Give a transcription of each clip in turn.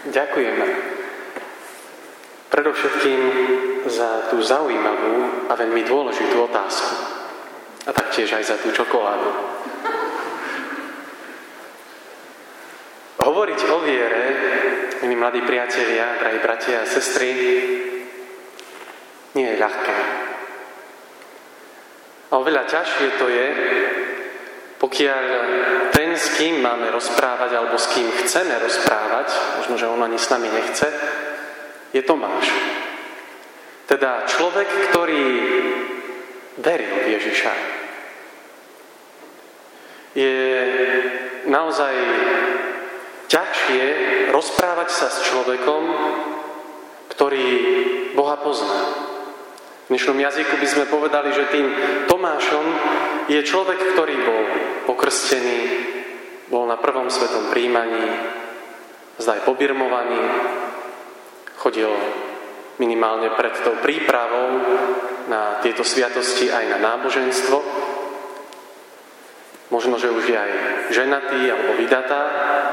Ďakujem predovšetkým za tú zaujímavú a veľmi dôležitú otázku. A taktiež aj za tú čokoládu. Hovoriť o viere, milí mladí priatelia, drahí bratia a sestry, nie je ľahké. A oveľa ťažšie to je, pokiaľ ten, s kým máme rozprávať, alebo s kým chceme rozprávať, možno, že on ani s nami nechce, je Tomáš. Teda človek, ktorý veril v Ježiša. Je naozaj ťažšie rozprávať sa s človekom, ktorý Boha pozná. V dnešnom jazyku by sme povedali, že tým Tomášom je človek, ktorý bol pokrstený, bol na prvom svetom prijímaní, zdaj pobirmovaný, chodil minimálne pred tou prípravou na tieto sviatosti aj na náboženstvo. Možno, že už je aj ženatý alebo vydatá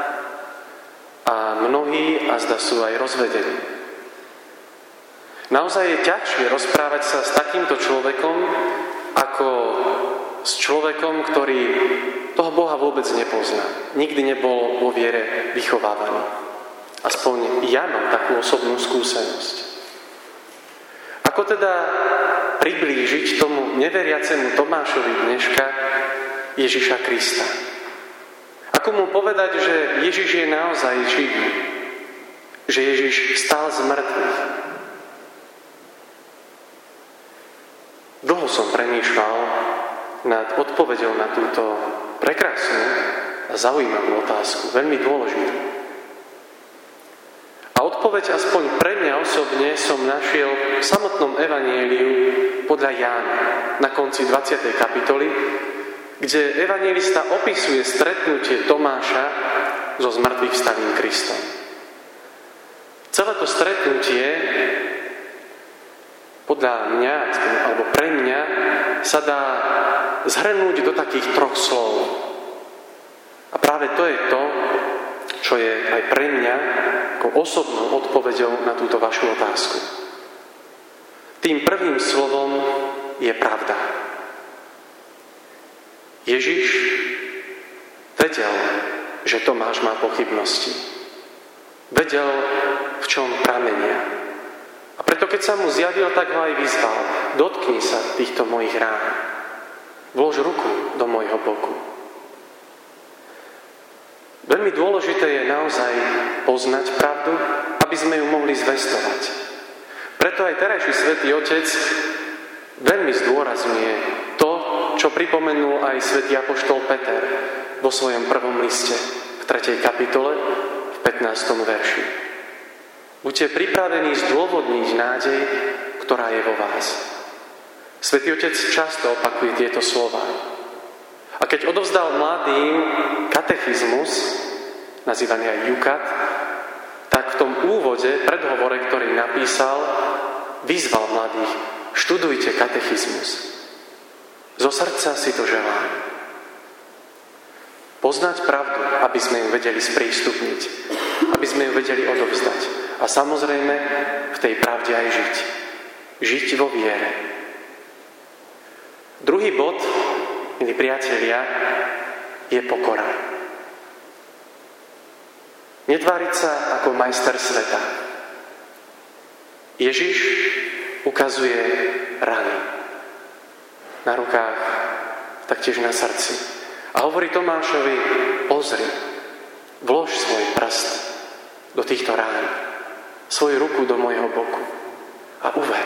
a mnohí azda sú aj rozvedení. Naozaj je ťažšie rozprávať sa s takýmto človekom ako s človekom, ktorý toho Boha vôbec nepozná. Nikdy nebol vo viere vychovávaný. Aspoň ja mám takú osobnú skúsenosť. Ako teda priblížiť tomu neveriacemu Tomášovi dneška Ježiša Krista? Ako mu povedať, že Ježiš je naozaj živý? Že Ježiš vstal z mŕtvych? Dlho som premýšľal nad odpoveďou na túto prekrásnu a zaujímavú otázku, veľmi dôležitú. A odpoveď aspoň pre mňa osobne som našiel v samotnom evanjeliu podľa Jána na konci 20. kapitoly, kde evanjelista opisuje stretnutie Tomáša so zmrtvých vstaným Kristom. Celé to stretnutie podľa mňa, alebo pre mňa, sa dá zhrnúť do takých 3 slov. A práve to je to, čo je aj pre mňa ako osobnou odpoveďou na túto vašu otázku. Tým prvým slovom je pravda. Ježiš vedel, že Tomáš má pochybnosti. Vedel, v čom pramenia. A preto, keď sa mu zjavil, tak ho aj vyzval. Dotkni sa týchto mojich rán. Vlož ruku do môjho boku. Veľmi dôležité je naozaj poznať pravdu, aby sme ju mohli zvestovať. Preto aj terajší svätý Otec veľmi zdôrazňuje to, čo pripomenul aj svätý apoštol Peter vo svojom prvom liste v 3. kapitole v 15. verši. Buďte pripravení zdôvodniť nádej, ktorá je vo vás. Svätý Otec často opakuje tieto slová. A keď odovzdal mladým katechizmus, nazývaný aj Jukat, tak v tom úvode, predhovore, ktorý napísal, vyzval mladých: študujte katechizmus. Zo srdca si to želám. Poznať pravdu, aby sme ju vedeli sprístupniť, aby sme ju vedeli odovzdať. A samozrejme v tej pravde aj žiť. Žiť vo viere. Druhý bod, milí priatelia, je pokora. Netváriť sa ako majster sveta. Ježiš ukazuje rany na rukách, taktiež na srdci. A hovorí Tomášovi: pozri, vlož svoj prst do týchto rán, svoju ruku do môjho boku a uver.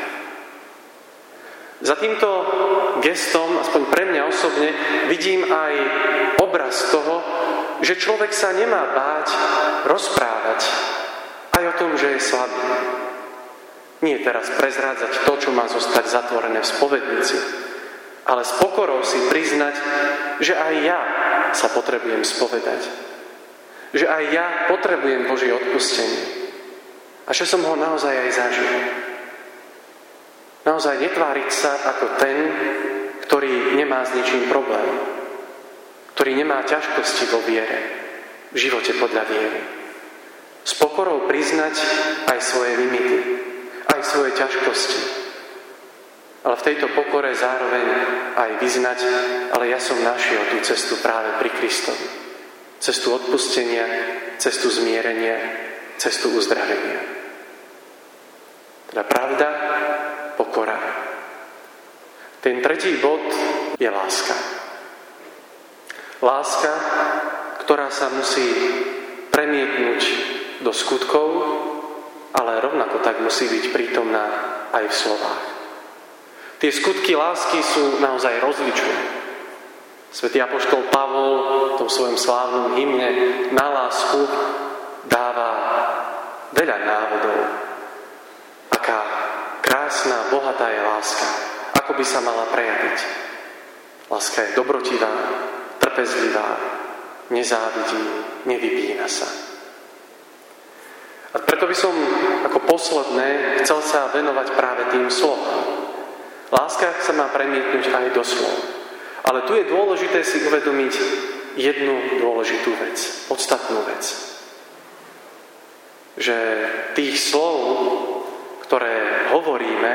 Za týmto gestom, aspoň pre mňa osobne, vidím aj obraz toho, že človek sa nemá báť rozprávať aj o tom, že je slabý. Nie teraz prezrádzať to, čo má zostať zatvorené v spovednici, ale s pokorou si priznať, že aj ja sa potrebujem spovedať. Že aj ja potrebujem Božie odpustenie. A že som ho naozaj aj zažil. Naozaj netváriť sa ako ten, ktorý nemá s ničím problém. Ktorý nemá ťažkosti vo viere. V živote podľa viery. S pokorou priznať aj svoje limity, aj svoje ťažkosti. Ale v tejto pokore zároveň aj vyznať, ale ja som našiel tú cestu práve pri Kristovi. Cestu odpustenia, cestu zmierenia, cestu uzdravenia. Teda pravda, pokora. Ten tretí bod je láska. Láska, ktorá sa musí premietnúť do skutkov, ale rovnako tak musí byť prítomná aj v slovách. Tie skutky lásky sú naozaj rozličné. Svätý apoštol Pavol v tom svojom slávnom hymne na lásku dáva veľa návodov. Aká krásna, bohatá je láska. Ako by sa mala prejaviť. Láska je dobrotivá, trpezlivá, nezávidí, nevypína sa. A preto by som ako posledné chcel sa venovať práve tým slovám. Láska sa má premietnúť aj do slov. Ale tu je dôležité si uvedomiť jednu dôležitú vec, podstatnú vec. Že tých slov, ktoré hovoríme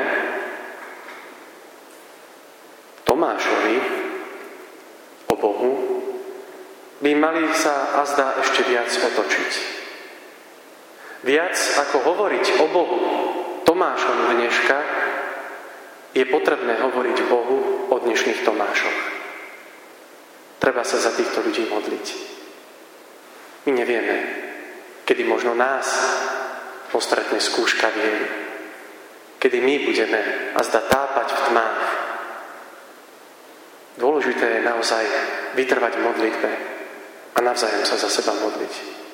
Tomášovi o Bohu, by mali sa azda ešte viac otočiť. Viac ako hovoriť o Bohu Tomášom dneška, je potrebné hovoriť Bohu o dnešných Tomášoch. Treba sa za týchto ľudí modliť. My nevieme, kedy možno nás postretne skúška viery. Kedy my budeme azda tápať v tmách. Dôležité je naozaj vytrvať v modlitbe a navzájom sa za seba modliť.